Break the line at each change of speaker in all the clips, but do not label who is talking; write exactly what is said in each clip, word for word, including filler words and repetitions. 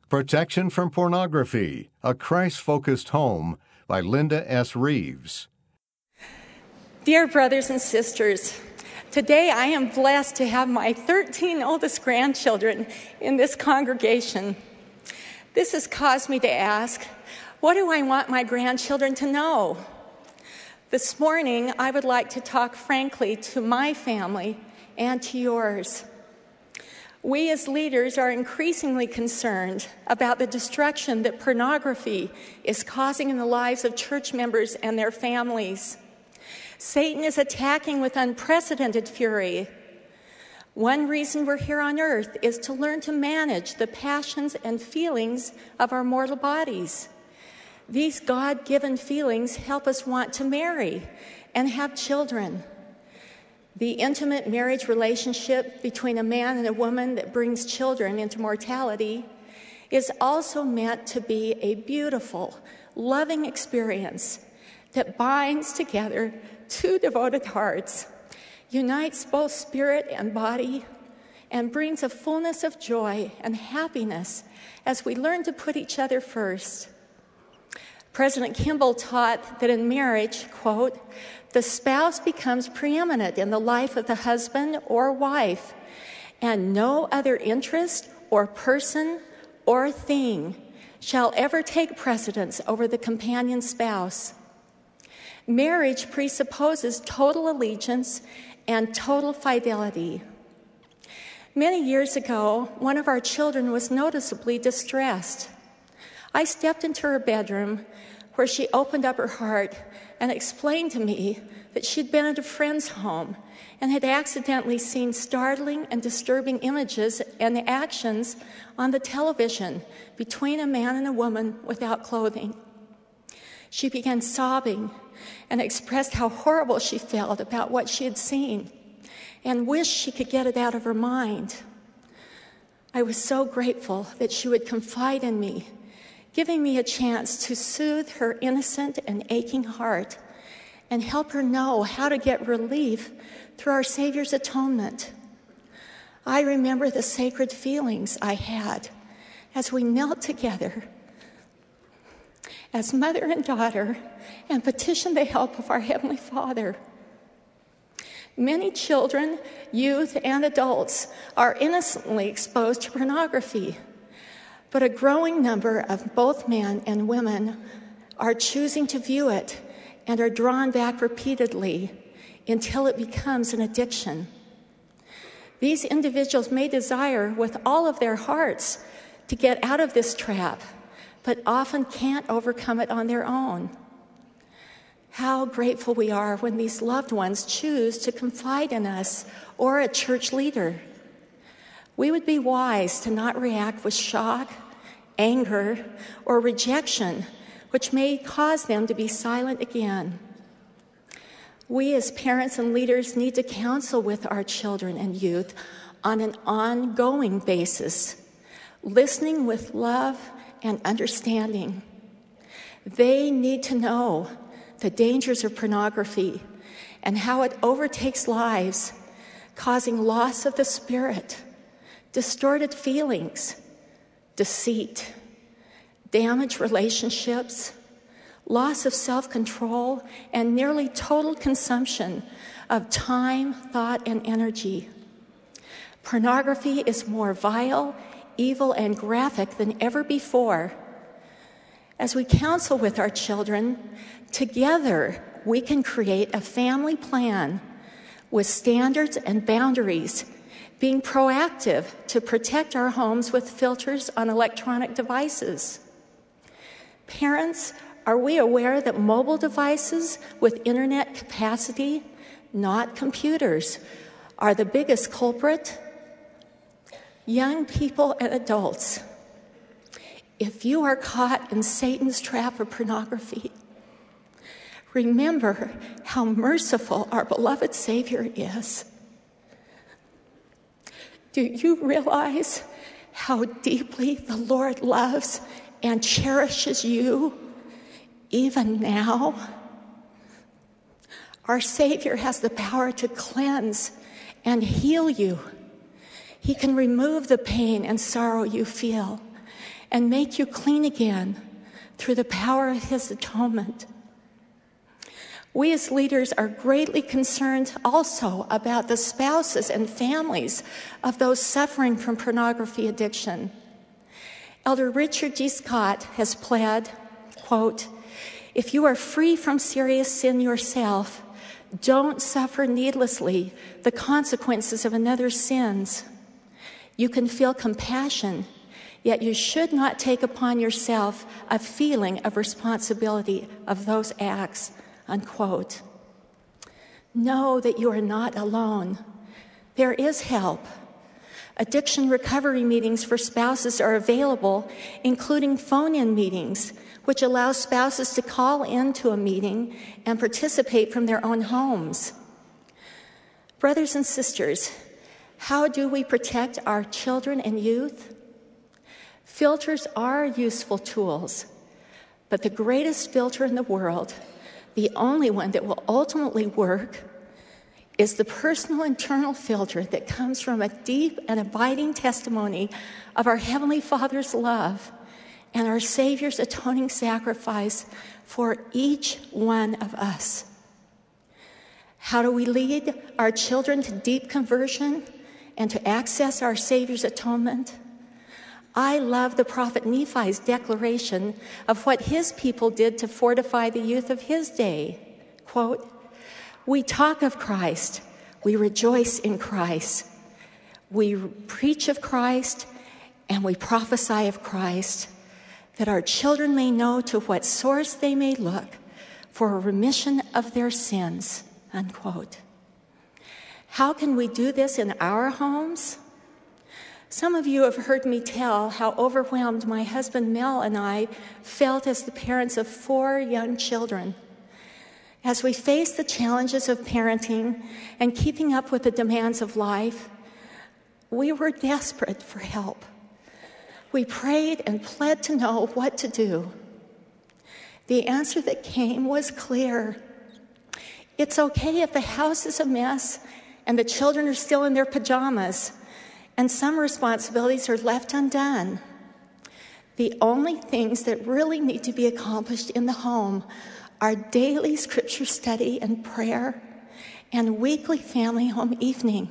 Protection from Pornography, A Christ-Focused Home by Linda S. Reeves.
Dear brothers and sisters, today I am blessed to have my thirteen oldest grandchildren in this congregation. This has caused me to ask, what do I want my grandchildren to know? This morning, I would like to talk frankly to my family and to yours. We as leaders are increasingly concerned about the destruction that pornography is causing in the lives of church members and their families. Satan is attacking with unprecedented fury. One reason we're here on earth is to learn to manage the passions and feelings of our mortal bodies. These God-given feelings help us want to marry and have children. The intimate marriage relationship between a man and a woman that brings children into mortality is also meant to be a beautiful, loving experience that binds together two devoted hearts, unites both spirit and body, and brings a fullness of joy and happiness as we learn to put each other first. President Kimball taught that in marriage, quote, the spouse becomes preeminent in the life of the husband or wife, and no other interest or person or thing shall ever take precedence over the companion spouse. Marriage presupposes total allegiance and total fidelity. Many years ago, one of our children was noticeably distressed. I stepped into her bedroom where she opened up her heart and explained to me that she'd been at a friend's home and had accidentally seen startling and disturbing images and actions on the television between a man and a woman without clothing. She began sobbing and expressed how horrible she felt about what she had seen and wished she could get it out of her mind. I was so grateful that she would confide in me, giving me a chance to soothe her innocent and aching heart and help her know how to get relief through our Savior's atonement. I remember the sacred feelings I had as we knelt together as mother and daughter and petitioned the help of our Heavenly Father. Many children, youth, and adults are innocently exposed to pornography, but a growing number of both men and women are choosing to view it and are drawn back repeatedly until it becomes an addiction. These individuals may desire with all of their hearts to get out of this trap, but often can't overcome it on their own. How grateful we are when these loved ones choose to confide in us or a church leader. We would be wise to not react with shock, anger, or rejection, which may cause them to be silent again. We as parents and leaders need to counsel with our children and youth on an ongoing basis, listening with love and understanding. They need to know the dangers of pornography and how it overtakes lives, causing loss of the spirit, distorted feelings, deceit, damaged relationships, loss of self-control, and nearly total consumption of time, thought, and energy. Pornography is more vile, evil, and graphic than ever before. As we counsel with our children, together we can create a family plan with standards and boundaries, being proactive to protect our homes with filters on electronic devices. Parents, are we aware that mobile devices with internet capacity, not computers, are the biggest culprit? Young people and adults, if you are caught in Satan's trap of pornography, remember how merciful our beloved Savior is. Do you realize how deeply the Lord loves and cherishes you even now? Our Savior has the power to cleanse and heal you. He can remove the pain and sorrow you feel and make you clean again through the power of his atonement. We as leaders are greatly concerned also about the spouses and families of those suffering from pornography addiction. Elder Richard G. Scott has pled, quote, "If you are free from serious sin yourself, don't suffer needlessly the consequences of another's sins. You can feel compassion, yet you should not take upon yourself a feeling of responsibility of those acts," unquote. Know that you are not alone. There is help. Addiction recovery meetings for spouses are available, including phone-in meetings, which allow spouses to call into a meeting and participate from their own homes. Brothers and sisters, how do we protect our children and youth? Filters are useful tools, but the greatest filter in the world, the only one that will ultimately work, is the personal internal filter that comes from a deep and abiding testimony of our Heavenly Father's love and our Savior's atoning sacrifice for each one of us. How do we lead our children to deep conversion and to access our Savior's atonement? I love the prophet Nephi's declaration of what his people did to fortify the youth of his day. Quote, "We talk of Christ, we rejoice in Christ, we preach of Christ, and we prophesy of Christ, that our children may know to what source they may look for a remission of their sins," unquote. How can we do this in our homes? Some of you have heard me tell how overwhelmed my husband Mel and I felt as the parents of four young children. As we faced the challenges of parenting and keeping up with the demands of life, we were desperate for help. We prayed and pled to know what to do. The answer that came was clear. It's okay if the house is a mess and the children are still in their pajamas and some responsibilities are left undone. The only things that really need to be accomplished in the home are daily scripture study and prayer and weekly family home evening.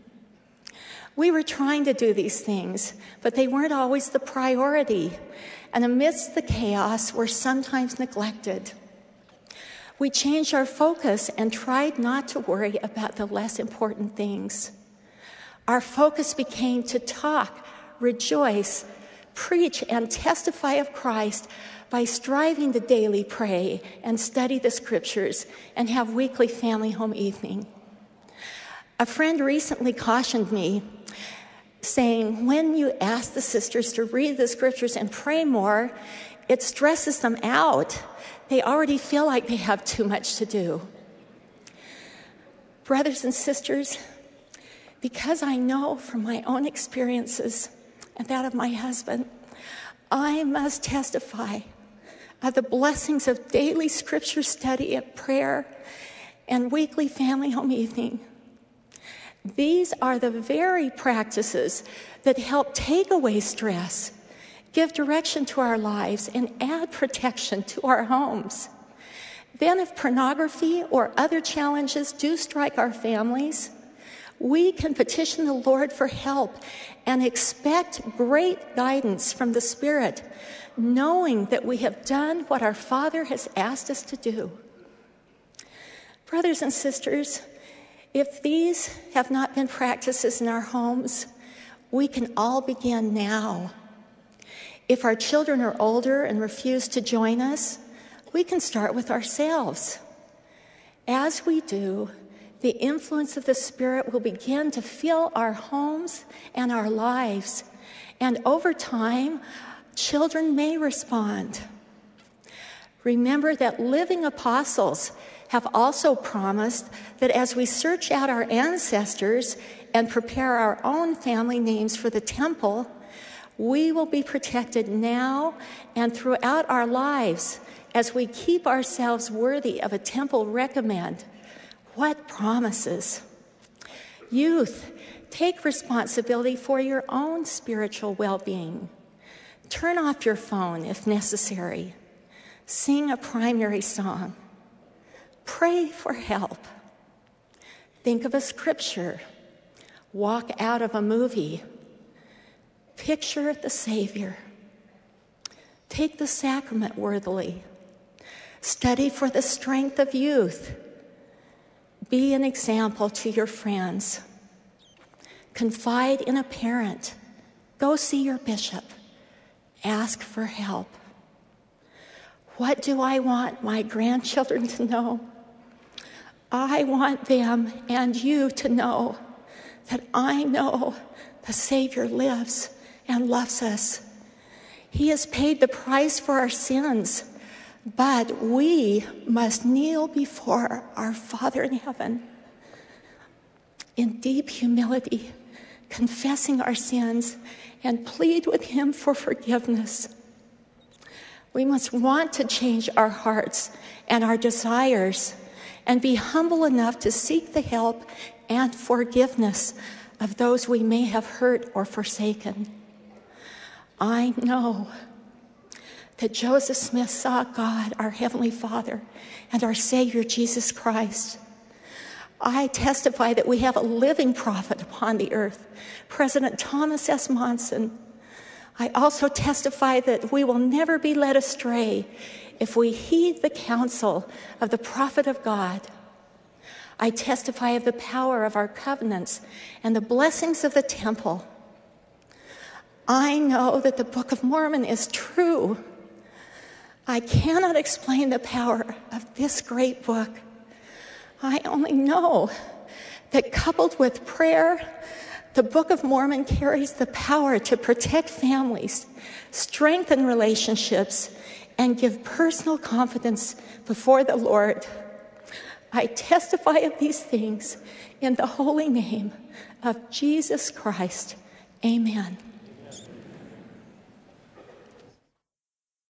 We were trying to do these things, but they weren't always the priority, and amidst the chaos were sometimes neglected. We changed our focus and tried not to worry about the less important things. Our focus became to talk, rejoice, preach, and testify of Christ by striving to daily pray and study the scriptures and have weekly family home evening. A friend recently cautioned me, saying, when you ask the sisters to read the scriptures and pray more, it stresses them out. They already feel like they have too much to do. Brothers and sisters, because I know from my own experiences and that of my husband, I must testify of the blessings of daily scripture study and prayer and weekly family home evening. These are the very practices that help take away stress, give direction to our lives, and add protection to our homes. Then if pornography or other challenges do strike our families, we can petition the Lord for help and expect great guidance from the Spirit, knowing that we have done what our Father has asked us to do. Brothers and sisters, if these have not been practices in our homes, we can all begin now. If our children are older and refuse to join us, we can start with ourselves. As we do, the influence of the Spirit will begin to fill our homes and our lives, and over time, children may respond. Remember that living apostles have also promised that as we search out our ancestors and prepare our own family names for the temple, we will be protected now and throughout our lives as we keep ourselves worthy of a temple recommend. What promises! Youth, take responsibility for your own spiritual well-being. Turn off your phone if necessary. Sing a primary song. Pray for help. Think of a scripture. Walk out of a movie. Picture the Savior. Take the sacrament worthily. Study for the strength of youth. Be an example to your friends. Confide in a parent. Go see your bishop. Ask for help. What do I want my grandchildren to know? I want them and you to know that I know the Savior lives and loves us. He has paid the price for our sins, but we must kneel before our Father in heaven in deep humility, confessing our sins and plead with him for forgiveness. We must want to change our hearts and our desires and be humble enough to seek the help and forgiveness of those we may have hurt or forsaken. I know that Joseph Smith saw God, our Heavenly Father, and our Savior, Jesus Christ. I testify that we have a living prophet upon the earth, President Thomas S. Monson. I also testify that we will never be led astray if we heed the counsel of the prophet of God. I testify of the power of our covenants and the blessings of the temple. I know that the Book of Mormon is true. I cannot explain the power of this great book. I only know that coupled with prayer, the Book of Mormon carries the power to protect families, strengthen relationships, and give personal confidence before the Lord. I testify of these things in the holy name of Jesus Christ. Amen.